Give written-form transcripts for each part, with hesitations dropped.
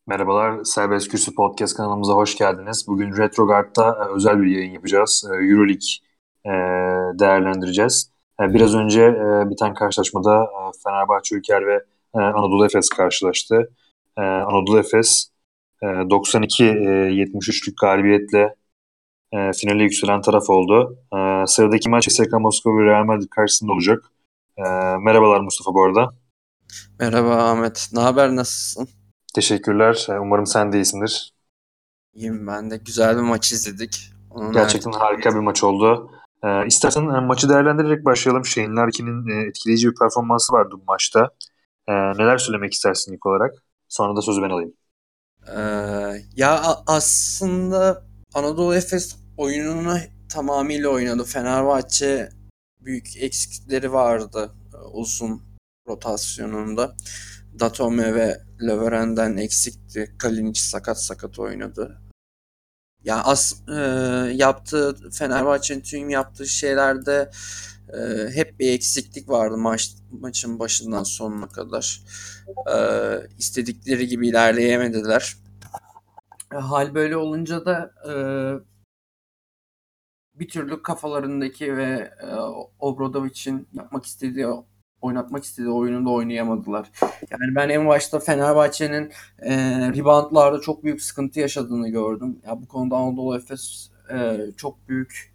Merhabalar, Serbest Kürsü Podcast kanalımıza hoş geldiniz. Bugün Retrogard'da özel bir yayın yapacağız. Euroleague e, değerlendireceğiz. Biraz önce biten karşılaşmada Fenerbahçe Ülker ve Anadolu Efes karşılaştı. Anadolu Efes 92-73'lük galibiyetle finale yükselen taraf oldu. Sıradaki maç CSKA Moskova ve Real Madrid karşısında olacak. Merhabalar Mustafa bu arada. Merhaba Ahmet. Ne haber, nasılsın? Teşekkürler. Umarım sen de iyisindir. İyiyim ben de. Güzel bir maç izledik. Onun Gerçekten harika bir maç oldu. İstersen maçı değerlendirerek başlayalım. Shane Larkin'in etkileyici bir performansı vardı bu maçta. Neler söylemek istersin ilk olarak? Sonra da sözü ben alayım. Aslında Anadolu Efes oyununu tamamıyla oynadı. Fenerbahçe büyük eksikleri vardı uzun rotasyonunda. Datome ve Löwen'den eksikti. Kalinic sakat oynadı. Yaptığı Fenerbahçe'nin tüm yaptığı şeylerde hep bir eksiklik vardı maçın başından sonuna kadar. İstedikleri gibi ilerleyemediler. Hal böyle olunca da bir türlü kafalarındaki ve Obradovic'in oynatmak istediği oyunu da oynayamadılar. Yani ben en başta Fenerbahçe'nin reboundlarda çok büyük sıkıntı yaşadığını gördüm. Ya bu konuda Anadolu Efes çok büyük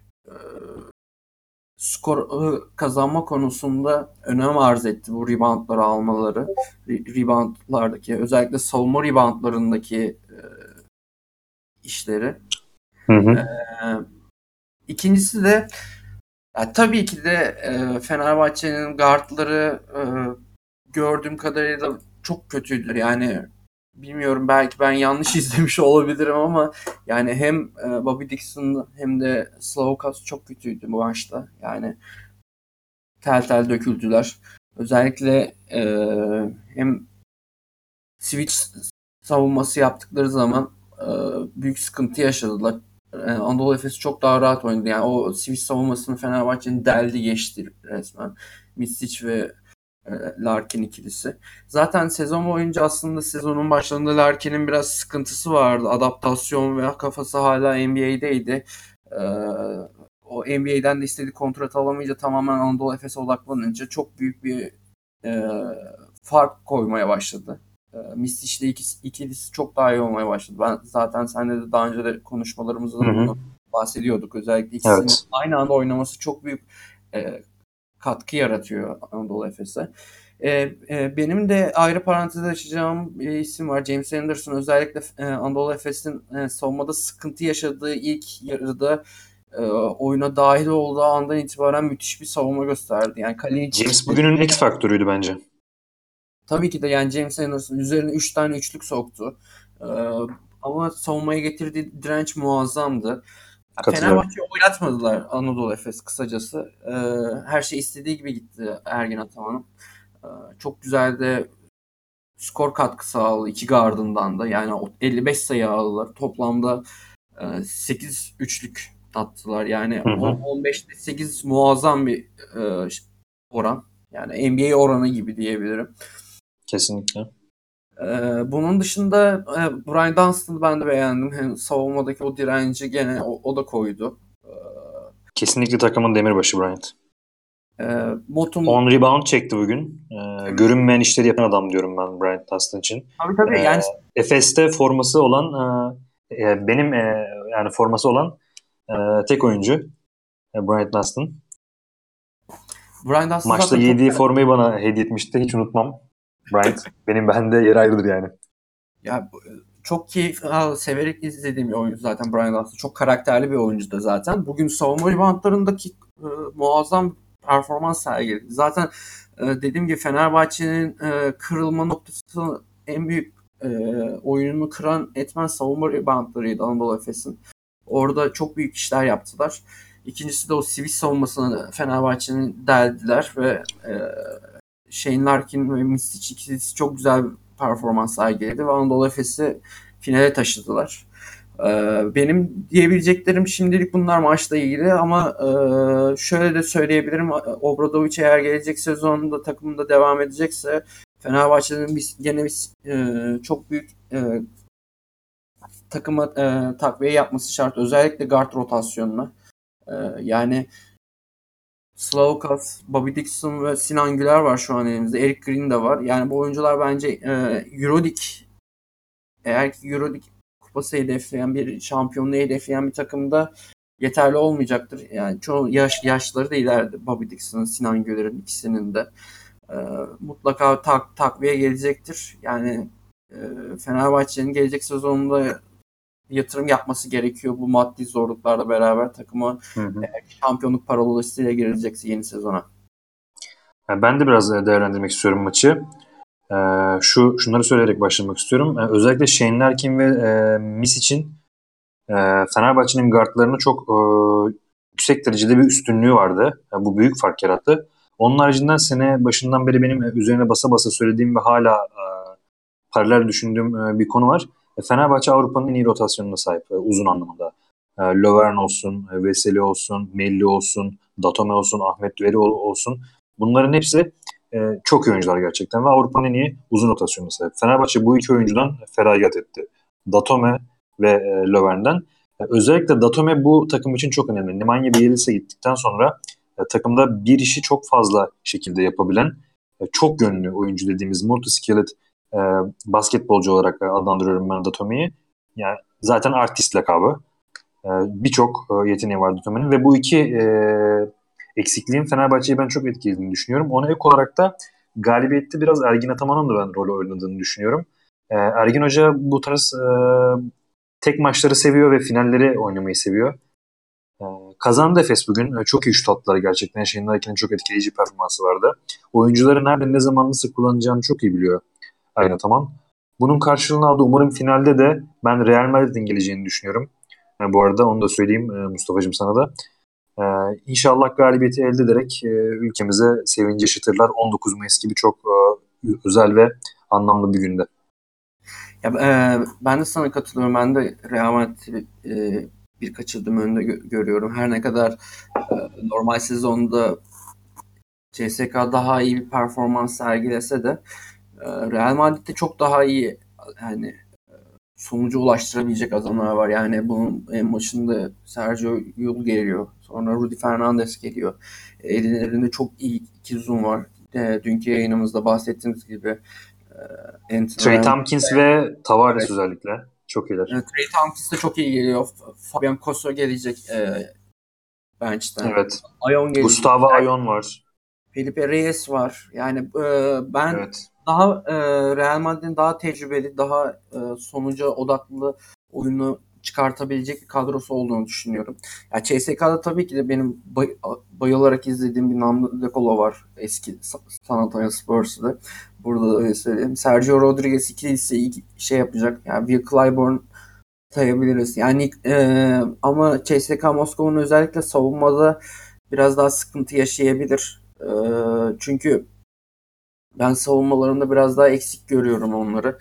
skor kazanma konusunda önem arz etti bu reboundları almaları. Reboundlardaki özellikle savunma reboundlarındaki işleri. Hı hı. İkincisi de tabii ki de Fenerbahçe'nin guardları gördüğüm kadarıyla çok kötüydür. Yani bilmiyorum, belki ben yanlış izlemiş olabilirim ama yani hem Bobby Dixon hem de Slavkovs çok kötüydü bu maçta. Yani tel döküldüler. Özellikle hem switch savunması yaptıkları zaman büyük sıkıntı yaşadılar. Anadolu Efes çok daha rahat oynadı. Yani o switch savunmasını Fenerbahçe'nin deldi geçti resmen. Misic ve Larkin ikilisi. Zaten sezon boyunca aslında sezonun başlarında Larkin'in biraz sıkıntısı vardı. Adaptasyon ve kafası hala NBA'deydi. O NBA'den de istediği kontrat alamayınca tamamen Anadolu Efes'e odaklanınca çok büyük bir fark koymaya başladı. Mistic'le ikilisi çok daha iyi olmaya başladı. Ben zaten seninle de daha önce de konuşmalarımızda da bunu bahsediyorduk. Özellikle ikisinin aynı anda oynaması çok büyük katkı yaratıyor Anadolu Efes'e. Benim de ayrı parantez açacağım bir isim var. James Anderson. Özellikle Anadolu Efes'in savunmada sıkıntı yaşadığı ilk yarıda oyuna dahil olduğu andan itibaren müthiş bir savunma gösterdi. Yani James bugünün X faktörüydü bence. Tabii ki de yani James Anderson üzerine 3 tane üçlük soktu. Ama savunmaya getirdiği direnç muazzamdı. Fenerbahçe'yi oynatmadılar Anadolu Efes kısacası. Her şey istediği gibi gitti Ergin Ataman'ın. Çok güzel de skor katkısı aldı iki gardından da. Yani 55 sayı aldılar. Toplamda 8 üçlük attılar. Yani 15'te 8 muazzam bir oran. Yani NBA oranı gibi diyebilirim. Kesinlikle. Bunun dışında Brian Dunstan'ı ben de beğendim. Hem savunmadaki o direnci gene o da koydu. Kesinlikle takımın demirbaşı Bryant. Motum 10 rebound çekti bugün. Görünmeyen işleri yapan adam diyorum ben Bryant Dunstan için. Tabii yani Efes'te forması olan benim yani forması olan tek oyuncu Bryant Dunstan. Maçta giydiği formayı bana hediye etmişti. Hiç unutmam. Bryant benim bende yer ayrıdır yani. Ya çok severek izlediğim bir oyuncu zaten Brian Dunstan. Çok karakterli bir oyuncu da zaten. Bugün savunma reboundlarındaki muazzam performans sergiledi. Zaten dediğim gibi Fenerbahçe'nin kırılma noktası en büyük oyununu kıran etmen savunma reboundlarıydı Anadolu Efes'in. Orada çok büyük işler yaptılar. İkincisi de o switch savunmasını Fenerbahçe'nin deldiler ve Shane Larkin ve Misic ikilisi çok güzel bir performans sergiledi ve Anadolu Efes'i finale taşıdılar. Benim diyebileceklerim şimdilik bunlar maçla ilgili ama şöyle de söyleyebilirim. Obradovic eğer gelecek sezonda takımında devam edecekse Fenerbahçe'nin gene çok büyük takıma takviye yapması şart. Özellikle guard rotasyonuna. Yani Slavkas, Bobby Dixon ve Sinan Güler var şu an elimizde. Eric Green de var. Yani bu oyuncular bence Euroleague, eğer ki Euroleague kupası hedefleyen bir şampiyonluğu hedefleyen bir takımda yeterli olmayacaktır. Yani çoğu yaşları da ileride. Bobby Dixon'ın, Sinan Güler'in ikisinin de. Mutlaka takviye gelecektir. Yani Fenerbahçe'nin gelecek sezonunda yatırım yapması gerekiyor. Bu maddi zorluklarla beraber takıma şampiyonluk parolasıyla girecekse yeni sezona. Yani ben de biraz değerlendirmek istiyorum maçı. Şunları söyleyerek başlamak istiyorum. Özellikle Shane Larkin ve Misic'in Fenerbahçe'nin guardlarına çok yüksek derecede bir üstünlüğü vardı. Bu büyük fark yarattı. Onun haricinde sene başından beri benim üzerine basa basa söylediğim ve hala paralel düşündüğüm bir konu var. Fenerbahçe Avrupa'nın en iyi rotasyonuna sahip uzun anlamda. Lovern olsun, Veseli olsun, Melli olsun, Datome olsun, Ahmet Veri olsun. Bunların hepsi çok iyi oyuncular gerçekten ve Avrupa'nın en iyi uzun rotasyonuna sahip. Fenerbahçe bu iki oyuncudan feragat etti. Datome ve Lovern'den. Özellikle Datome bu takım için çok önemli. Nemanja Bjelica gittikten sonra takımda bir işi çok fazla şekilde yapabilen çok yönlü oyuncu dediğimiz multi-skilled basketbolcu olarak adlandırıyorum ben Datome'yi. Yani zaten artist lakabı. Birçok yeteneği var Datome'nin ve bu iki eksikliğin Fenerbahçe'yi ben çok etkilediğini düşünüyorum. Ona ek olarak da galibiyette biraz Ergin Ataman'ın da ben rol oynadığını düşünüyorum. Ergin Hoca bu tarz tek maçları seviyor ve finalleri oynamayı seviyor. Kazandı Efes bugün. Çok iyi şut attılar gerçekten. Şenol Erkin'in çok etkileyici performansı vardı. Oyuncuları nerede ne zaman nasıl kullanacağını çok iyi biliyor Ergin Ataman. Bunun karşılığını aldı. Umarım finalde de ben Real Madrid'in geleceğini düşünüyorum. Bu arada onu da söyleyeyim Mustafa'cığım sana da. İnşallah galibiyeti elde ederek ülkemize sevinci yaşatırlar. 19 Mayıs gibi çok özel ve anlamlı bir günde. Ya, ben de sana katılıyorum. Ben de Real Madrid'i birkaç adım önde görüyorum. Her ne kadar normal sezonda CSKA daha iyi bir performans sergilese de Real Madrid'de çok daha iyi yani sonuca ulaştırabilecek adamlar var. Yani bunun en başında Sergio Yul geliyor. Sonra Rudy Fernandez geliyor. Ellerinde çok iyi iki uzun var. Dünkü yayınımızda bahsettiğimiz gibi Trey Tompkins ve Tavares özellikle çok iyiler. Trey Tompkins de çok iyi geliyor. Fabian Cosso gelecek bench'ten. Evet. Ayon gelecek. Gustavo Ayon var. Felipe Reyes var. Yani ben Evet. daha Real Madrid'in daha tecrübeli, daha sonuca odaklı oyunu çıkartabilecek bir kadrosu olduğunu düşünüyorum. Yani CSK'da tabii ki de benim bayılarak izlediğim bir Nando De Colo var. Eski San Antonio Spurs'da. Burada da öyle söyleyeyim. Sergio Rodriguez ikilisi şey yapacak. Yani Will Clyburn sayabiliriz. Yani ama CSKA Moskova'nın özellikle savunmada biraz daha sıkıntı yaşayabilir. Çünkü ben savunmalarında biraz daha eksik görüyorum onları.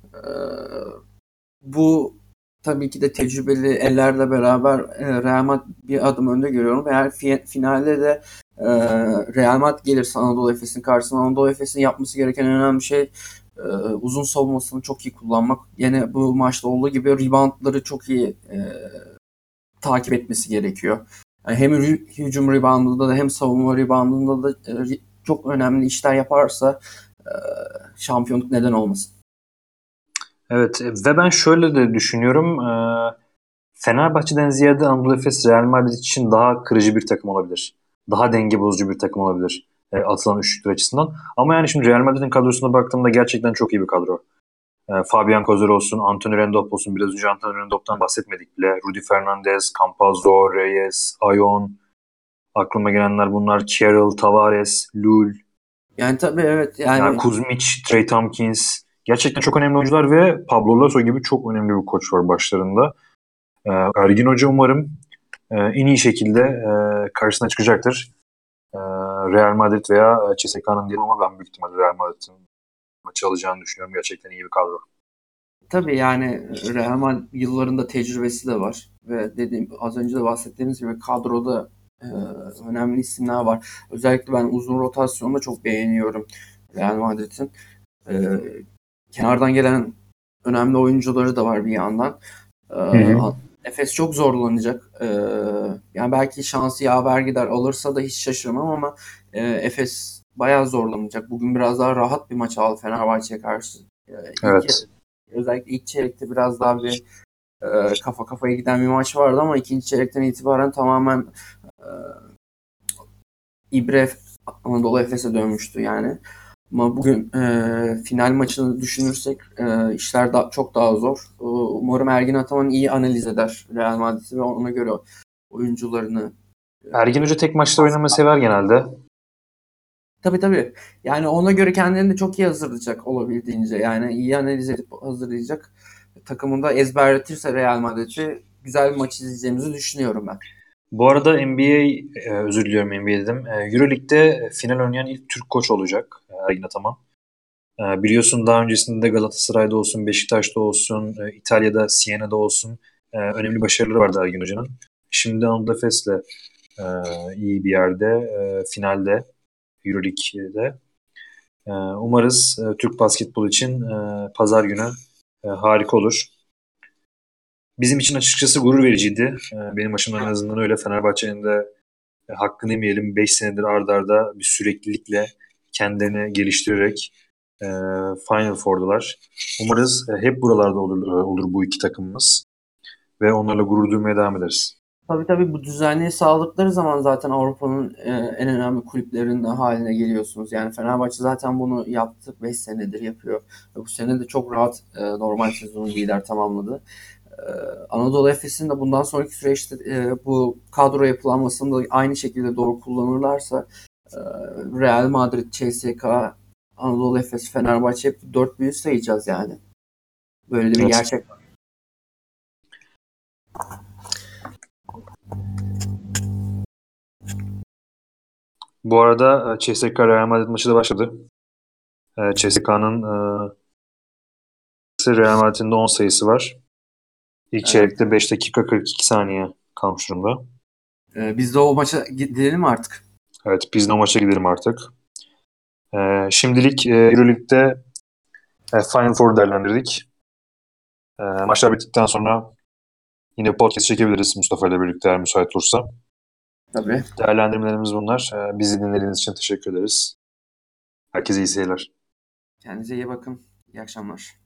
Bu tabii ki de tecrübeli ellerle beraber Real Madrid bir adım önde görüyorum. Eğer finalde de Real Madrid gelirse Anadolu Efes'in karşısına, Anadolu Efes'in yapması gereken önemli şey uzun savunmasını çok iyi kullanmak. Yine bu maçta olduğu gibi reboundları çok iyi takip etmesi gerekiyor. Yani hem hücum reboundında da hem savunma reboundında da çok önemli işler yaparsa şampiyonluk neden olmasın. Evet ve ben şöyle de düşünüyorum. Fenerbahçe'den ziyade Anadolu Efes Real Madrid için daha kırıcı bir takım olabilir. Daha denge bozucu bir takım olabilir. Atılan üçlükler açısından. Ama yani şimdi Real Madrid'in kadrosuna baktığımda gerçekten çok iyi bir kadro. Fabian Kozer olsun, Anthony Rendop olsun. Biraz önce Anthony Rendop'tan bahsetmedik bile. Rudy Fernandez, Campazzo, Reyes, Ayon. Aklıma gelenler bunlar. Carroll, Tavares, Lul. Yani tabii evet. Yani Kuzmic, Trey Tompkins. Gerçekten çok önemli oyuncular ve Pablo Lasso gibi çok önemli bir koç var başlarında. Ergin Hoca umarım en iyi şekilde karşısına çıkacaktır. Real Madrid veya CSKA'nın değil ama ben büyük ihtimalle Real Madrid'in maçı alacağını düşünüyorum. Gerçekten iyi bir kadro. tabii yani Real Madrid yıllarında tecrübesi de var ve az önce de bahsettiğimiz gibi kadroda önemli isimler var. Özellikle ben uzun rotasyonda çok beğeniyorum Real Madrid'in. Kenardan gelen önemli oyuncuları da var bir yandan. hı. Efes çok zorlanacak. Yani belki şansı yaver gider alırsa da hiç şaşırmam ama Efes bayağı zorlanacak. Bugün biraz daha rahat bir maç aldı Fenerbahçe'ye karşı. Evet. Özellikle ilk çeyrekte biraz daha bir kafa kafaya giden bir maç vardı ama ikinci çeyrekten itibaren tamamen e, İbre Anadolu Efes'e dönmüştü yani. Ama bugün final maçını düşünürsek işler çok daha zor. Umarım Ergin Ataman iyi analiz eder Real Madrid'i ve ona göre oyuncularını Ergin Hoca tek maçta oynamayı sever genelde. tabii. Yani ona göre kendini de çok iyi hazırlayacak olabildiğince. Yani iyi analiz edip hazırlayacak. Takımında ezberletirse Real Madrid'i güzel bir maç izleyeceğimizi düşünüyorum ben. Bu arada NBA, özür diliyorum NBA dedim. Euroleague'de final oynayan ilk Türk koç olacak Ergin Ataman. Biliyorsun daha öncesinde Galatasaray'da olsun, Beşiktaş'ta olsun, İtalya'da, Siena'da olsun önemli başarıları vardı Ergin Hoca'nın. Şimdi Anadolu Efes'le e, iyi bir yerde, finalde, Euroleague'de. Umarız Türk basketbol için pazar günü harika olur. Bizim için açıkçası gurur vericiydi. Benim açımdan en azından öyle. Fenerbahçe'nin de hakkını yemeyelim. 5 senedir ard arda bir süreklilikle kendini geliştirerek e, Final Four'dalar. Umarız hep buralarda olur bu iki takımımız ve onlarla gurur duymaya devam ederiz. Tabii bu düzenliği sağladıkları zaman zaten Avrupa'nın en önemli kulüplerinden haline geliyorsunuz. Yani Fenerbahçe zaten bunu yaptı. 5 senedir yapıyor. Ve bu sene de çok rahat normal sezonu lider tamamladı. Anadolu Efes'in de bundan sonraki süreçte bu kadro yapılanmasını da aynı şekilde doğru kullanırlarsa Real Madrid, CSKA, Anadolu Efes, Fenerbahçe hep 4 büyük sayacağız yani. Böyle de bir Evet. gerçek. Bu arada CSKA Real Madrid maçı da başladı. CSKA'nın Real Madrid'in de 10 sayısı var. İlk Evet. çeyrekte 5 dakika 42 saniye kalmış durumda. Biz de o maça gidelim artık. Evet, biz de o maça gidelim artık. Şimdilik Euroleague'de Final Four değerlendirdik. Maçlar bittikten sonra yine podcast çekebiliriz Mustafa ile birlikte eğer müsait olursa. Tabii. Değerlendirmelerimiz bunlar. Bizi dinlediğiniz için teşekkür ederiz. Herkese iyi seyirler. Kendinize iyi bakın. İyi akşamlar.